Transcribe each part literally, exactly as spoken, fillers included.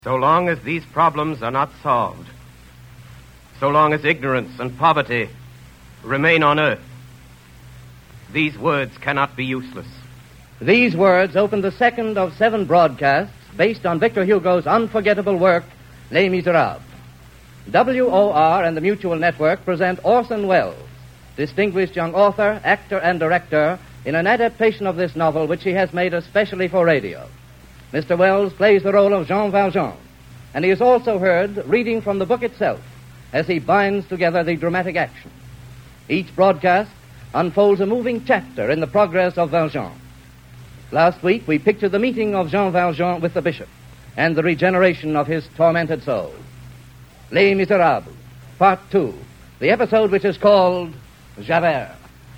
So long as these problems are not solved, so long as ignorance and poverty remain on earth, these words cannot be useless. These words opened the second of seven broadcasts based on Victor Hugo's unforgettable work, Les Miserables. W O R and the Mutual Network present Orson Welles, distinguished young author, actor, and director, in an adaptation of this novel which he has made especially for radio. Mister Welles plays the role of Jean Valjean, and he is also heard reading from the book itself as he binds together the dramatic action. Each broadcast unfolds a moving chapter in the progress of Valjean. Last week, we pictured the meeting of Jean Valjean with the bishop and the regeneration of his tormented soul. Les Miserables, Part Two, the episode which is called Javert.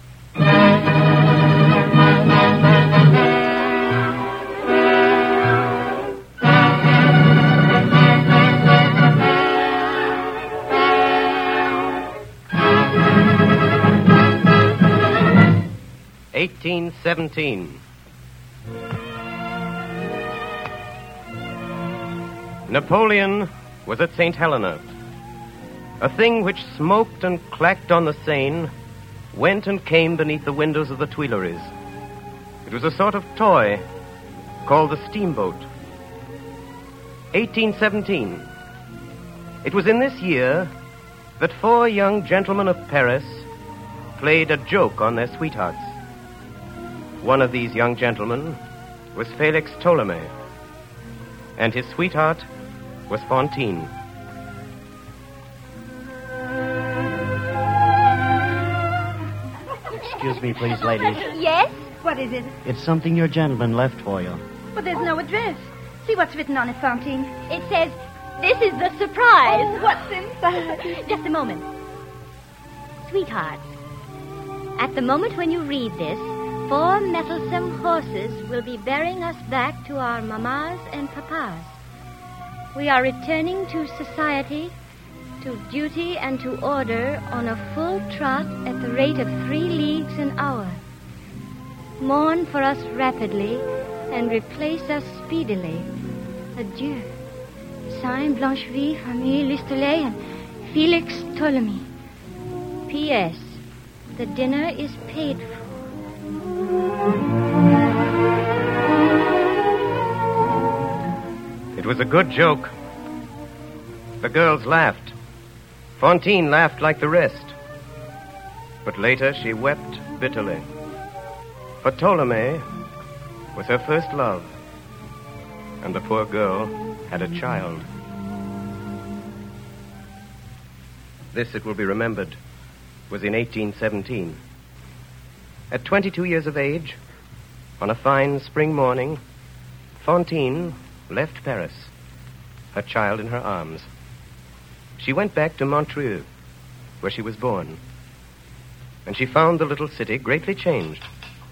eighteen seventeen. Napoleon was at Saint Helena. A thing which smoked and clacked on the Seine went and came beneath the windows of the Tuileries. It was a sort of toy called the steamboat. eighteen seventeen. It was in this year that four young gentlemen of Paris played a joke on their sweethearts. One of these young gentlemen was Felix Tholomyès, and his sweetheart was Fantine. Excuse me, please, ladies. Yes? What is it? It's something your gentleman left for you. But there's no address. See what's written on it, Fantine. It says, "This is the surprise." Oh, what's inside? Just a moment. Sweethearts, at the moment when you read this, four mettlesome horses will be bearing us back to our mamas and papas. We are returning to society, to duty and to order on a full trot at the rate of three leagues an hour. Mourn for us rapidly and replace us speedily. Adieu. Signed Blancheville, Famille Listollet, and Felix Tholomyès. P S. The dinner is paid for. It was a good joke. The girls laughed. Fantine laughed like the rest. But later she wept bitterly. For Tholomyès was her first love, and the poor girl had a child. This, it will be remembered, was in eighteen seventeen. At twenty-two years of age, on a fine spring morning, Fantine left Paris, her child in her arms. She went back to Montreux, where she was born, and she found the little city greatly changed.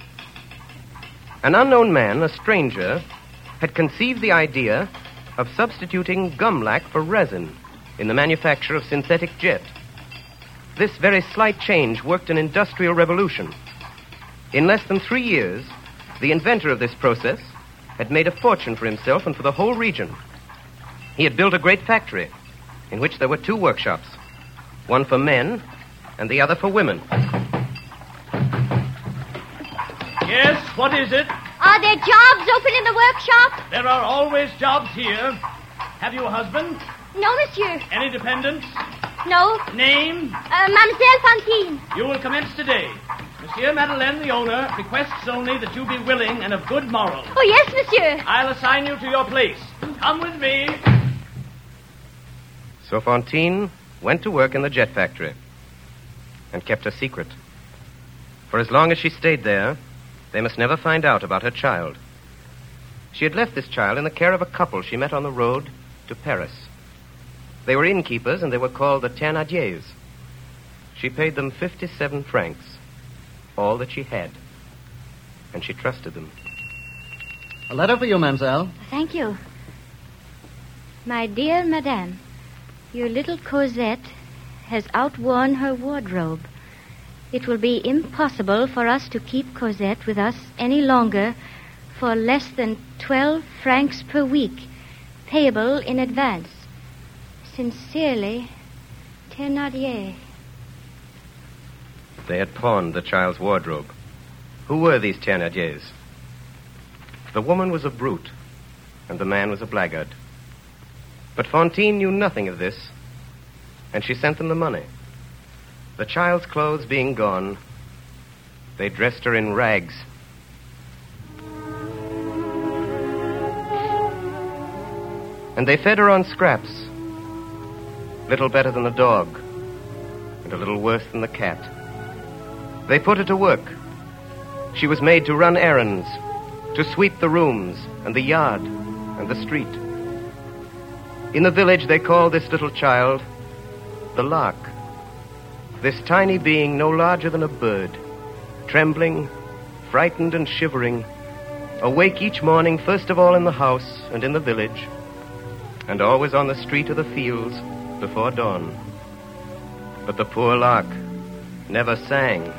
An unknown man, a stranger, had conceived the idea of substituting gum-lac for resin in the manufacture of synthetic jet. This very slight change worked an industrial revolution. In less than three years, the inventor of this process had made a fortune for himself and for the whole region. He had built a great factory in which there were two workshops, one for men and the other for women. Yes, what is it? Are there jobs open in the workshop? There are always jobs here. Have you a husband? No, monsieur. Any dependents? No. Name? Uh, Mademoiselle Fantine. You will commence today. Monsieur Madeleine, the owner, requests only that you be willing and of good morals. Oh, yes, monsieur. I'll assign you to your place. Come with me. So Fantine went to work in the jet factory and kept a secret. For as long as she stayed there, they must never find out about her child. She had left this child in the care of a couple she met on the road to Paris. They were innkeepers, and they were called the Thénardiers. She paid them fifty-seven francs, all that she had, and she trusted them. A letter for you, mademoiselle. Thank you. My dear madame, your little Cosette has outworn her wardrobe. It will be impossible for us to keep Cosette with us any longer for less than twelve francs per week, payable in advance. Sincerely, Thénardier. They had pawned the child's wardrobe. Who were these Thénardiers? The woman was a brute, and the man was a blackguard. But Fantine knew nothing of this, and she sent them the money. The child's clothes being gone, they dressed her in rags. And they fed her on scraps, little better than a dog, and a little worse than the cat. They put her to work. She was made to run errands, to sweep the rooms and the yard and the street. In the village, they called this little child the Lark. This tiny being no larger than a bird, trembling, frightened and shivering, awake each morning, first of all in the house and in the village, and always on the street or the fields before dawn. But the poor Lark never sang.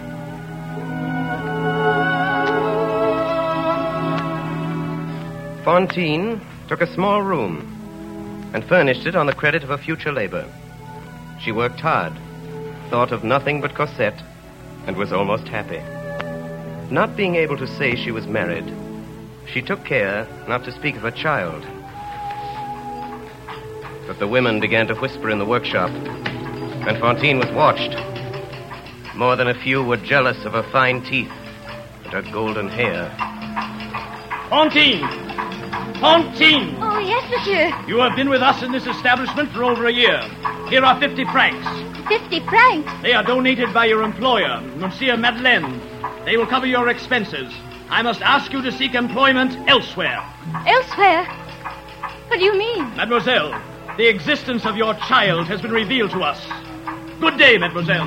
Fantine took a small room and furnished it on the credit of her future labor. She worked hard, thought of nothing but Cosette, and was almost happy. Not being able to say she was married, she took care not to speak of her child. But the women began to whisper in the workshop, and Fantine was watched. More than a few were jealous of her fine teeth and her golden hair. Fantine! Fantine! Oh, yes, monsieur. You have been with us in this establishment for over a year. Here are fifty francs. Fifty francs? They are donated by your employer, Monsieur Madeleine. They will cover your expenses. I must ask you to seek employment elsewhere. Elsewhere? What do you mean? Mademoiselle, the existence of your child has been revealed to us. Good day, mademoiselle.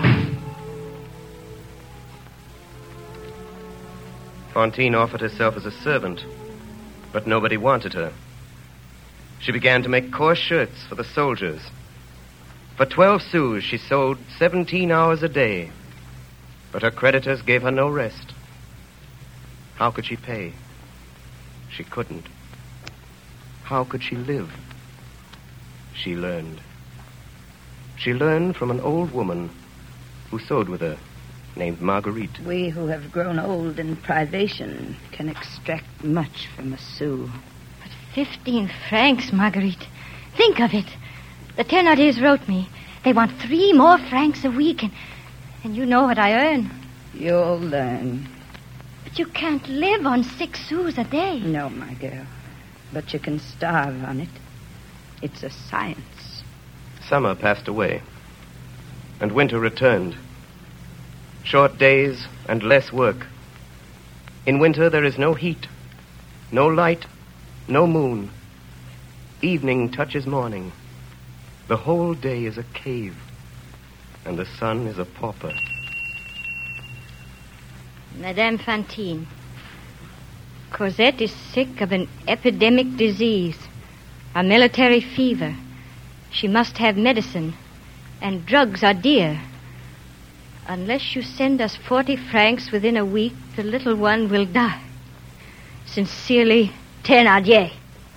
Fantine offered herself as a servant, but nobody wanted her. She began to make coarse shirts for the soldiers. For twelve sous, she sewed seventeen hours a day, but her creditors gave her no rest. How could she pay? She couldn't. How could she live? She learned. She learned from an old woman who sewed with her, named Marguerite. We who have grown old in privation can extract much from a sou. But fifteen francs, Marguerite. Think of it. The Thénardiers wrote me. They want three more francs a week, and, and you know what I earn. You'll learn. But you can't live on six sous a day. No, my girl. But you can starve on it. It's a science. Summer passed away, and winter returned. Short days and less work. In winter there is no heat, no light, no moon. Evening touches morning. The whole day is a cave, and the sun is a pauper. Madame Fantine, Cosette is sick of an epidemic disease, a military fever. She must have medicine, and drugs are dear. Unless you send us forty francs within a week, the little one will die. Sincerely, Thénardier.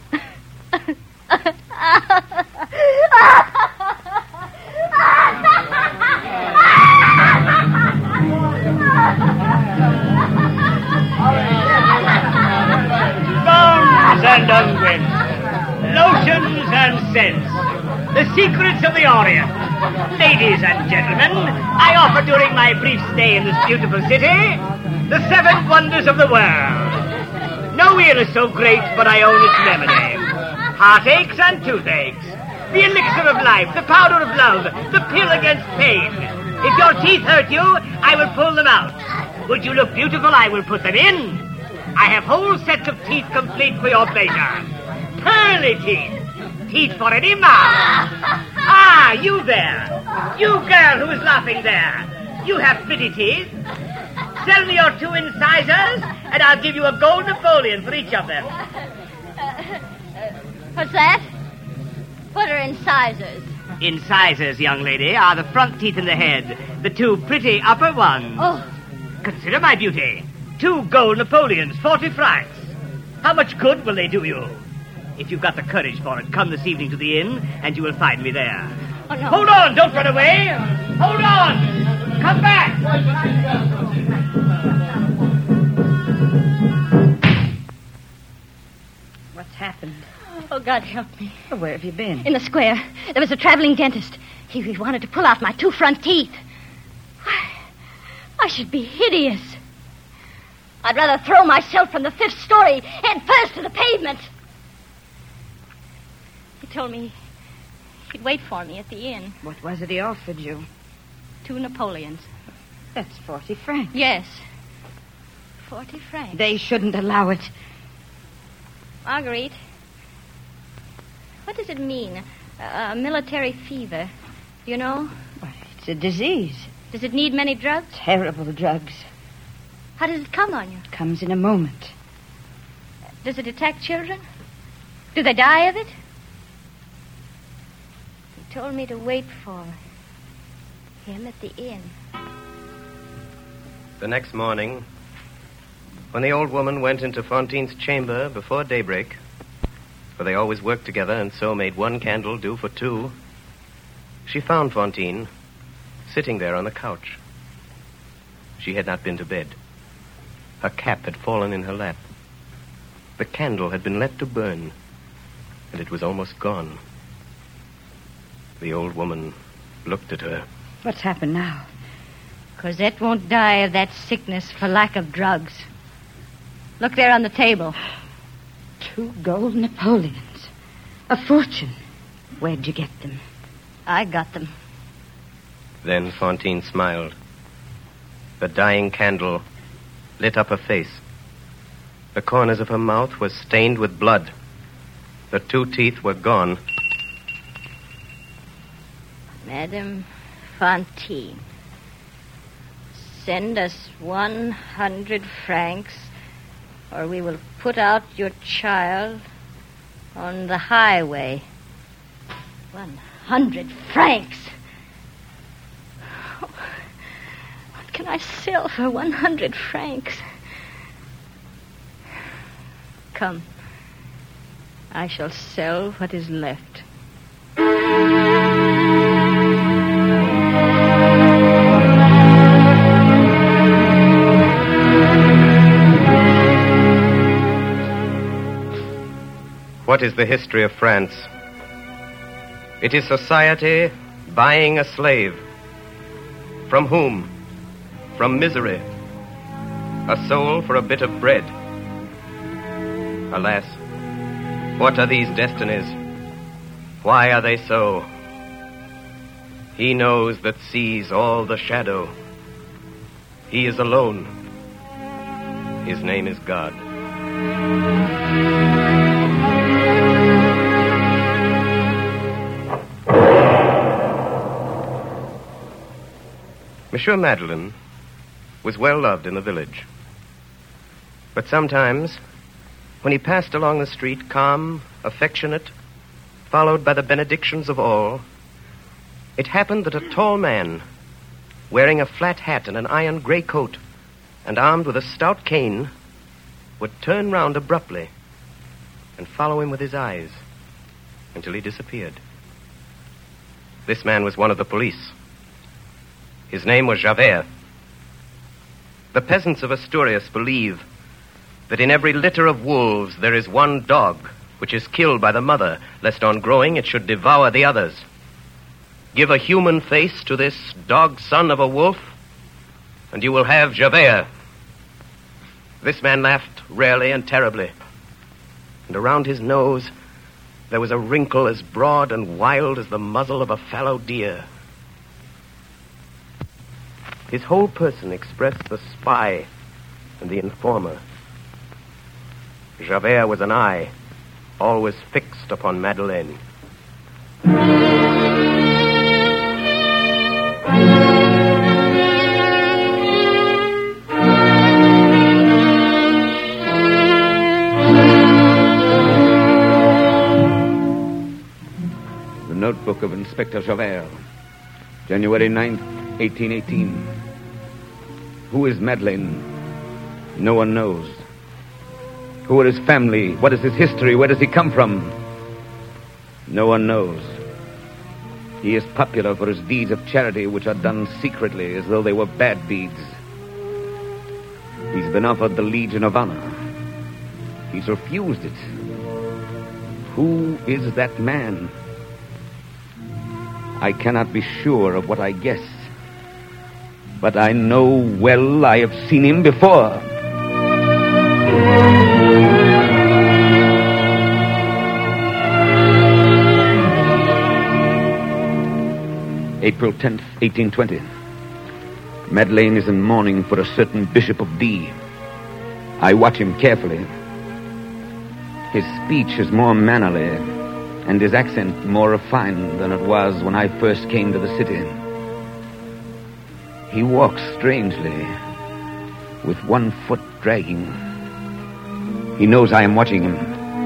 Bones and unguents, lotions and scents, the secrets of the Orient. Ladies and gentlemen, I offer during my brief stay in this beautiful city the seven wonders of the world. No ill is so great but I own its remedy. Heartaches and toothaches, the elixir of life, the powder of love, the pill against pain. If your teeth hurt you, I will pull them out. Would you look beautiful, I will put them in. I have whole sets of teeth complete for your pleasure. Pearly teeth. Teeth for any mouth. Ah, you there. You girl who is laughing there. You have pretty teeth. Sell me your two incisors, and I'll give you a gold Napoleon for each of them. What's that? What are incisors? Incisors, young lady, are the front teeth in the head. The two pretty upper ones. Oh. Consider my beauty. Two gold Napoleons, forty francs. How much good will they do you? If you've got the courage for it, come this evening to the inn, and you will find me there. Oh, no. Hold on! Don't run away! Hold on! Come back! What's happened? Oh, God help me. Well, where have you been? In the square, there was a traveling dentist. He, he wanted to pull out my two front teeth. I, I should be hideous. I'd rather throw myself from the fifth story head first to the pavement. He told me he'd wait for me at the inn. What was it he offered you? Two Napoleons. That's forty francs. Yes. Forty francs. They shouldn't allow it. Marguerite, what does it mean? A, a military fever. Do you know? Why, it's a disease. Does it need many drugs? Terrible drugs. How does it come on you? It comes in a moment. Does it attack children? Do they die of it? He told me to wait for him at the inn. The next morning, when the old woman went into Fantine's chamber before daybreak, for they always worked together and so made one candle do for two, she found Fantine sitting there on the couch. She had not been to bed. Her cap had fallen in her lap. The candle had been let to burn, and it was almost gone. The old woman looked at her. What's happened now? Cosette won't die of that sickness for lack of drugs. Look there on the table. Two gold Napoleons. A fortune. Where'd you get them? I got them. Then Fantine smiled. The dying candle lit up her face. The corners of her mouth were stained with blood. The two teeth were gone. Madame Fantine, send us one hundred francs, or we will put out your child on the highway. One hundred francs. Oh, what can I sell for one hundred francs? Come, I shall sell what is left. What is the history of France? It is society buying a slave. From whom? From misery. A soul for a bit of bread. Alas, what are these destinies? Why are they so? He knows that sees all the shadow. He is alone. His name is God. Monsieur Madeleine was well loved in the village. But sometimes, when he passed along the street, calm, affectionate, followed by the benedictions of all, it happened that a tall man, wearing a flat hat and an iron gray coat, and armed with a stout cane, would turn round abruptly and follow him with his eyes until he disappeared. This man was one of the police. His name was Javert. The peasants of Asturias believe that in every litter of wolves there is one dog which is killed by the mother, lest on growing it should devour the others. Give a human face to this dog son of a wolf, and you will have Javert. This man laughed rarely and terribly, and around his nose there was a wrinkle as broad and wild as the muzzle of a fallow deer. His whole person expressed the spy and the informer. Javert was an eye, always fixed upon Madeleine. The notebook of Inspector Javert, January ninth, eighteen eighteen. Who is Madeleine? No one knows. Who are his family? What is his history? Where does he come from? No one knows. He is popular for his deeds of charity, which are done secretly as though they were bad deeds. He's been offered the Legion of Honor. He's refused it. Who is that man? I cannot be sure of what I guess. But I know well I have seen him before. April tenth, eighteen twenty. Madeleine is in mourning for a certain Bishop of D. I watch him carefully. His speech is more mannerly, and his accent more refined than it was when I first came to the city. He walks strangely, with one foot dragging. He knows I am watching him.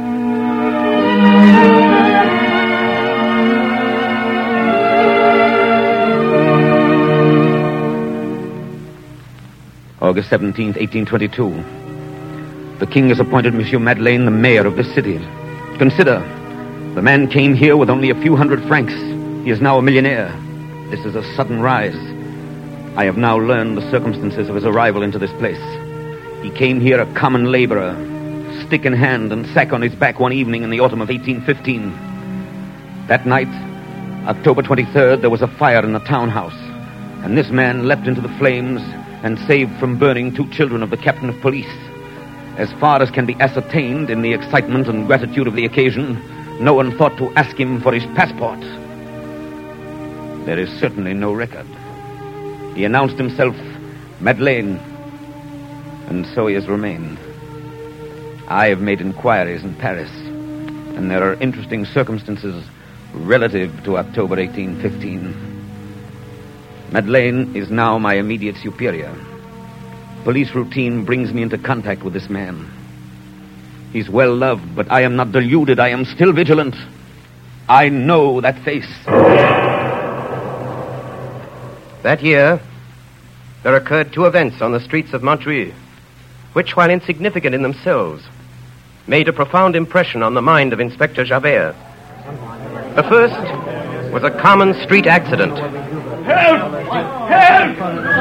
August seventeenth, eighteen twenty-two. The king has appointed Monsieur Madeleine the mayor of this city. Consider, the man came here with only a few hundred francs. He is now a millionaire. This is a sudden rise. I have now learned the circumstances of his arrival into this place. He came here a common laborer, stick in hand and sack on his back one evening in the autumn of eighteen fifteen. That night, October twenty-third, there was a fire in the townhouse, and this man leapt into the flames and saved from burning two children of the captain of police. As far as can be ascertained in the excitement and gratitude of the occasion, no one thought to ask him for his passport. There is certainly no record. He announced himself Madeleine, and so he has remained. I have made inquiries in Paris, and there are interesting circumstances relative to October eighteen fifteen. Madeleine is now my immediate superior. Police routine brings me into contact with this man. He's well loved, but I am not deluded. I am still vigilant. I know that face. That year, there occurred two events on the streets of Montreuil, which, while insignificant in themselves, made a profound impression on the mind of Inspector Javert. The first was a common street accident. Help! Help!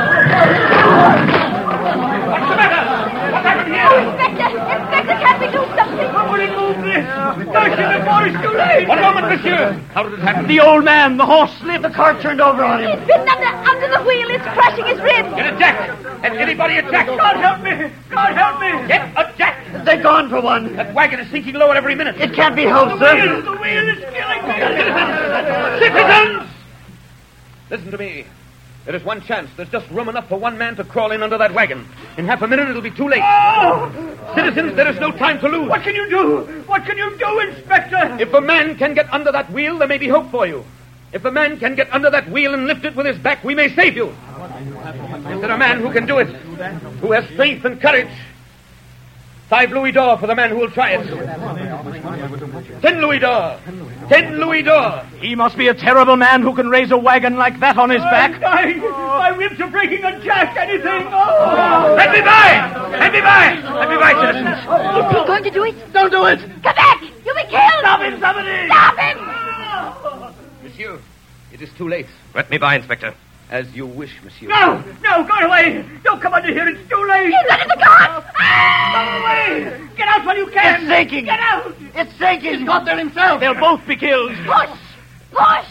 What's the matter? What happened here? Oh, Inspector! Inspector, can't we do something? Somebody move this! Don't you before it's too late! One moment, monsieur. How did it happen? The old man, the horse slipped. The car turned over on him. He's bitten under, under the wheel. It's crushing his ribs. Get a jack. Has anybody a jack? God help me! God help me! Get a jack. They're gone for one. That wagon is sinking lower every minute. It can't be helped, sir. The wheel, the wheel is killing me. Citizens! Listen to me. There is one chance. There's just room enough for one man to crawl in under that wagon. In half a minute, it'll be too late. Oh! Citizens, there is no time to lose. What can you do? What can you do, Inspector? If a man can get under that wheel, there may be hope for you. If a man can get under that wheel and lift it with his back, we may save you. Is there a man who can do it? Who has strength and courage? Five louis d'or for the man who will try it. Ten louis d'or. Ten louis d'or. He must be a terrible man who can raise a wagon like that on his back. I, my ribs are breaking a jack. Anything. Oh! Let me by! Let me by! Let me by, citizens. Is he going to do it? Don't do it! Come back! You'll be killed! Stop him, somebody! Stop him! Monsieur, it is too late. Let me by, Inspector. As you wish, monsieur. No! No, go away! Don't come under here. It's too late. He's under the car! Go away! Get out while you can! It's sinking! Get out! It's sinking! He's got there himself! They'll both be killed. Push! Push!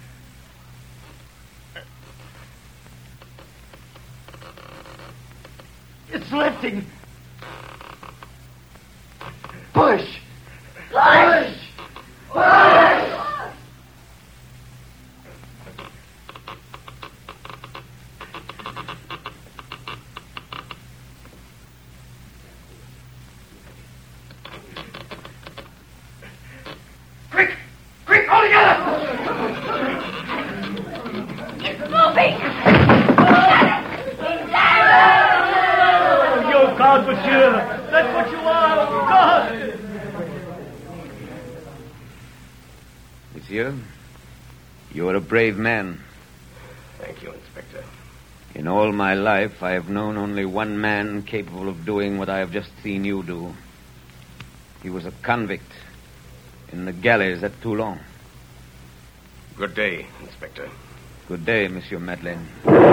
It's lifting. Push! Push! Push! Quick! Quick, all together! Moving! You're God, monsieur. That's what you are, God. Monsieur, you are a brave man. Thank you, Inspector. In all my life, I have known only one man capable of doing what I have just seen you do. He was a convict in the galleys at Toulon. Good day, Inspector. Good day, Monsieur Madeleine.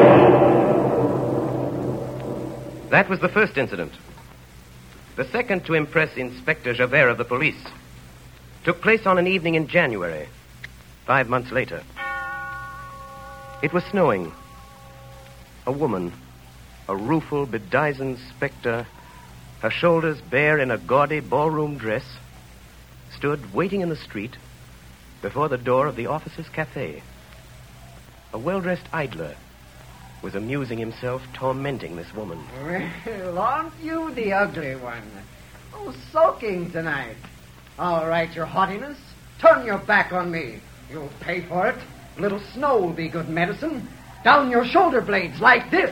That was the first incident. The second to impress Inspector Javert of the police took place on an evening in January, five months later. It was snowing. A woman, a rueful, bedizened spectre, her shoulders bare in a gaudy ballroom dress, stood waiting in the street before the door of the officers' cafe. A well-dressed idler was amusing himself, tormenting this woman. Well, aren't you the ugly one? Oh, sulking tonight. All right, your haughtiness. Turn your back on me. You'll pay for it. A little snow will be good medicine. Down your shoulder blades like this.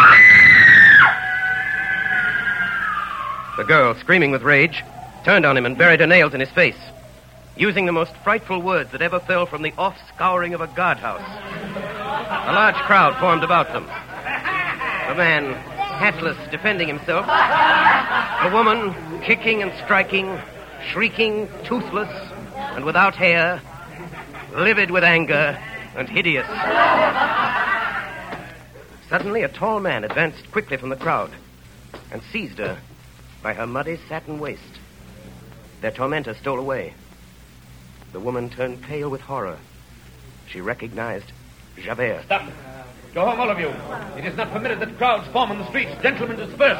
The girl, screaming with rage, turned on him and buried her nails in his face, using the most frightful words that ever fell from the off-scouring of a guardhouse. A large crowd formed about them. The man, hatless, defending himself. The woman, kicking and striking, shrieking, toothless, and without hair, livid with anger and hideous. Suddenly, a tall man advanced quickly from the crowd and seized her by her muddy satin waist. Their tormentor stole away. The woman turned pale with horror. She recognized Javert. Stop. Go home, all of you. It is not permitted that crowds form on the streets. Gentlemen, disperse.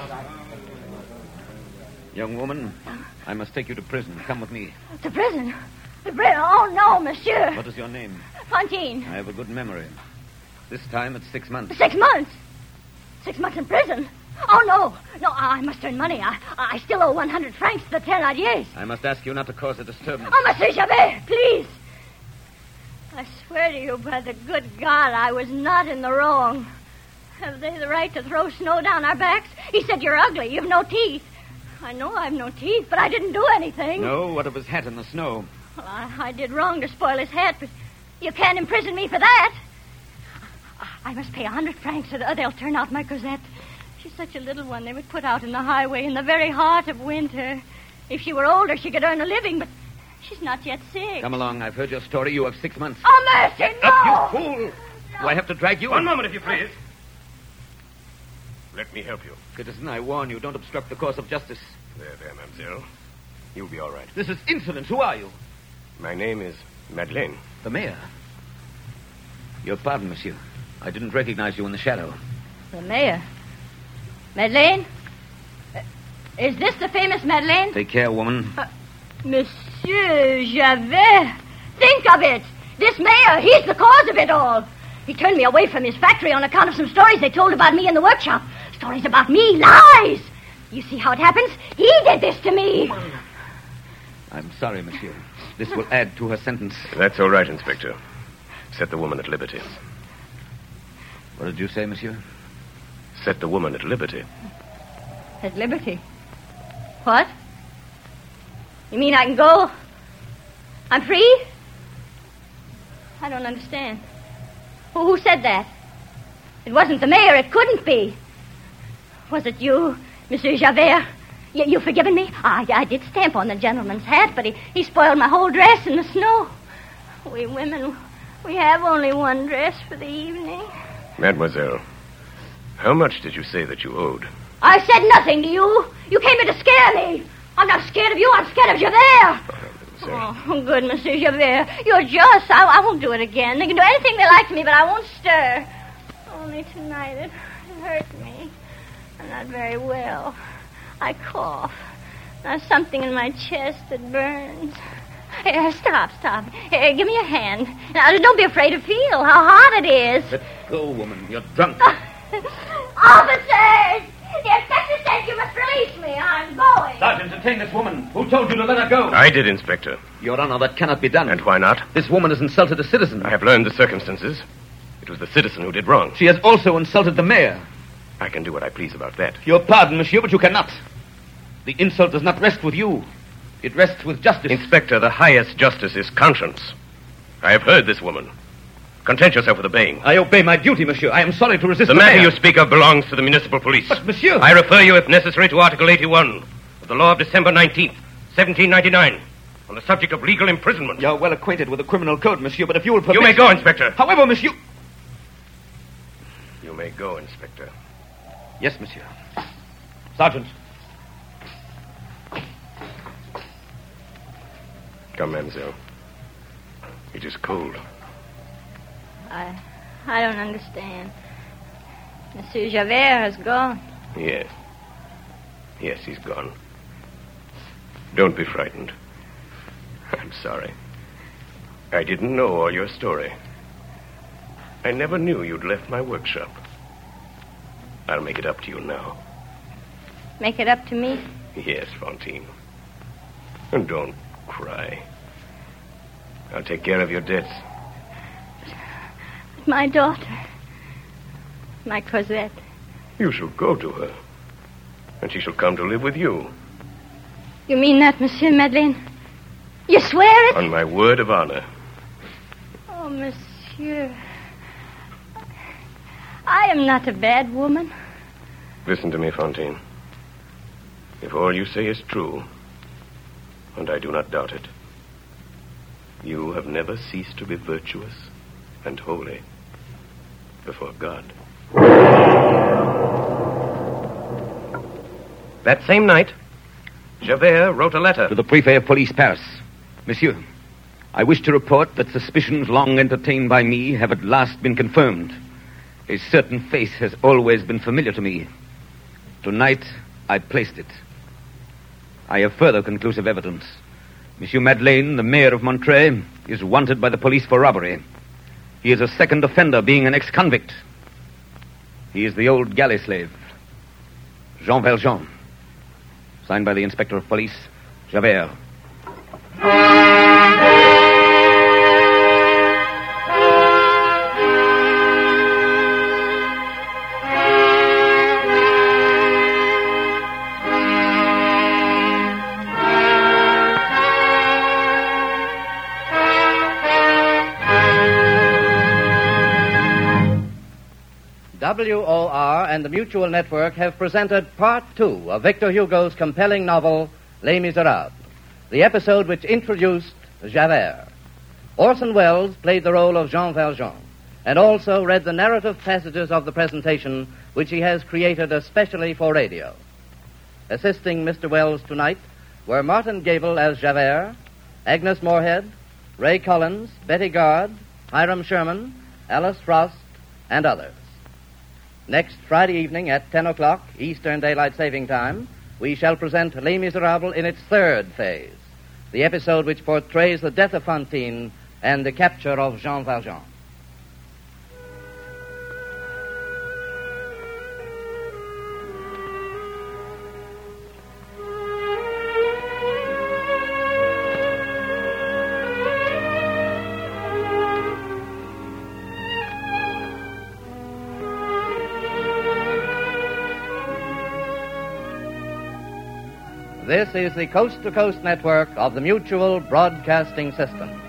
Young woman, I must take you to prison. Come with me. To prison? To prison? Oh, no, monsieur. What is your name? Fantine. I have a good memory. This time it's six months. Six months? Six months in prison? Oh, no. No, I must earn money. I I still owe one hundred francs to the Thénardiers. I must ask you not to cause a disturbance. Oh, Monsieur Javert, please. I swear to you, by the good God, I was not in the wrong. Have they the right to throw snow down our backs? He said you're ugly. You've no teeth. I know I've no teeth, but I didn't do anything. No? What of his hat in the snow? Well, I, I did wrong to spoil his hat, but you can't imprison me for that. I, I must pay a hundred francs or they'll turn out my Cosette. She's such a little one they would put out in the highway in the very heart of winter. If she were older, she could earn a living, but she's not yet sick. Come along. I've heard your story. You have six months. Oh, mercy, no! Up, you fool! Do I have to drag you? One moment, if you please. Let me help you. Citizen, I warn you, don't obstruct the course of justice. There, there, mademoiselle. You'll be all right. This is insolence. Who are you? My name is Madeleine. The mayor. Your pardon, monsieur. I didn't recognize you in the shadow. The mayor? Madeleine? Uh, is this the famous Madeleine? Take care, woman. Uh, Monsieur Javert, think of it. This mayor, he's the cause of it all. He turned me away from his factory on account of some stories they told about me in the workshop. Stories about me, lies. You see how it happens? He did this to me. I'm sorry, monsieur. This will add to her sentence. That's all right, Inspector. Set the woman at liberty. What did you say, monsieur? Set the woman at liberty. At liberty? What? You mean I can go? I'm free? I don't understand. Who, who said that? It wasn't the mayor. It couldn't be. Was it you, Monsieur Javert? You, you forgiven me? I, I did stamp on the gentleman's hat, but he, he spoiled my whole dress in the snow. We women, we have only one dress for the evening. Mademoiselle, how much did you say that you owed? I said nothing to you. You came here to scare me. I'm not scared of you. I'm scared of Javert. Oh, good, Monsieur Javert. You're just. I, I won't do it again. They can do anything they like to me, but I won't stir. Only tonight it, it hurt me. I'm not very well. I cough. There's something in my chest that burns. Here, stop, stop. Here, give me a hand. Now, don't be afraid to feel how hot it is. Let go, woman. You're drunk. Officers! The inspector says you must release me. I'm going. Sergeant, detain this woman. Who told you to let her go? I did, Inspector. Your Honor, that cannot be done. And why not? This woman has insulted a citizen. I have learned the circumstances. It was the citizen who did wrong. She has also insulted the mayor. I can do what I please about that. Your pardon, monsieur, but you cannot. The insult does not rest with you. It rests with justice. Inspector, the highest justice is conscience. I have heard this woman. Content yourself with obeying. I obey my duty, monsieur. I am sorry to resist the, the matter mayor. you speak of belongs to the municipal police. But, monsieur... I refer you, if necessary, to Article eighty-one of the law of December nineteenth, seventeen ninety-nine. On the subject of legal imprisonment. You're well acquainted with the criminal code, monsieur, but if you will permit... You may go, Inspector. However, monsieur... You may go, Inspector. Yes, monsieur. Sergeant. Come, mademoiselle. It is cold. I... I don't understand. Monsieur Javert has gone. Yes. Yes, he's gone. Don't be frightened. I'm sorry. I didn't know all your story. I never knew you'd left my workshop. I'll make it up to you now. Make it up to me? Yes, Fantine. And don't cry. I'll take care of your debts. But my daughter, my Cosette. You shall go to her. And she shall come to live with you. You mean that, Monsieur Madeleine? You swear it? On my word of honor. Oh, monsieur. I am not a bad woman. Listen to me, Fantine. If all you say is true, and I do not doubt it, you have never ceased to be virtuous and holy before God. That same night, Javert wrote a letter to the Prefet of Police, Paris. Monsieur, I wish to report that suspicions long entertained by me have at last been confirmed. A certain face has always been familiar to me. Tonight, I placed it. I have further conclusive evidence. Monsieur Madeleine, the mayor of Montreuil, is wanted by the police for robbery. He is a second offender, being an ex-convict. He is the old galley slave, Jean Valjean. Signed by the Inspector of Police, Javert. W O R and the Mutual Network have presented Part Two of Victor Hugo's compelling novel, Les Miserables, the episode which introduced Javert. Orson Welles played the role of Jean Valjean and also read the narrative passages of the presentation which he has created especially for radio. Assisting Mister Welles tonight were Martin Gable as Javert, Agnes Moorehead, Ray Collins, Betty Gard, Hiram Sherman, Alice Frost, and others. Next Friday evening at ten o'clock, Eastern Daylight Saving Time, we shall present Les Miserables in its third phase, the episode which portrays the death of Fantine and the capture of Jean Valjean. This is the Coast-to-Coast Network of the Mutual Broadcasting System.